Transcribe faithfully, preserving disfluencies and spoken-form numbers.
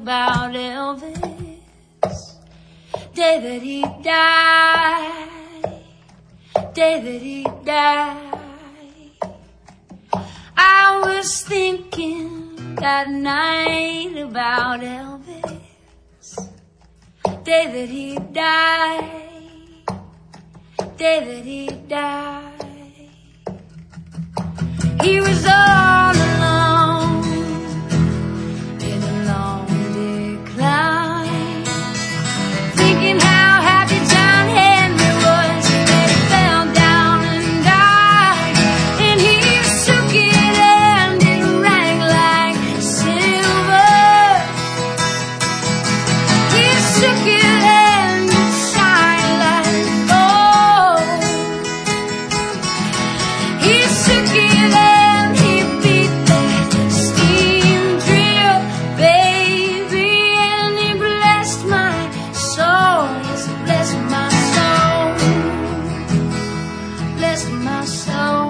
about Elvis. Day that he died, day that he died. I was thinking that night about Elvis. Day that he died, day that he died. He was all alone in a long decline, thinking how happy John Henry was when he fell down and died. And he shook it and it rang like silver. He shook it and it shined like gold. He shook it. Bless my soul.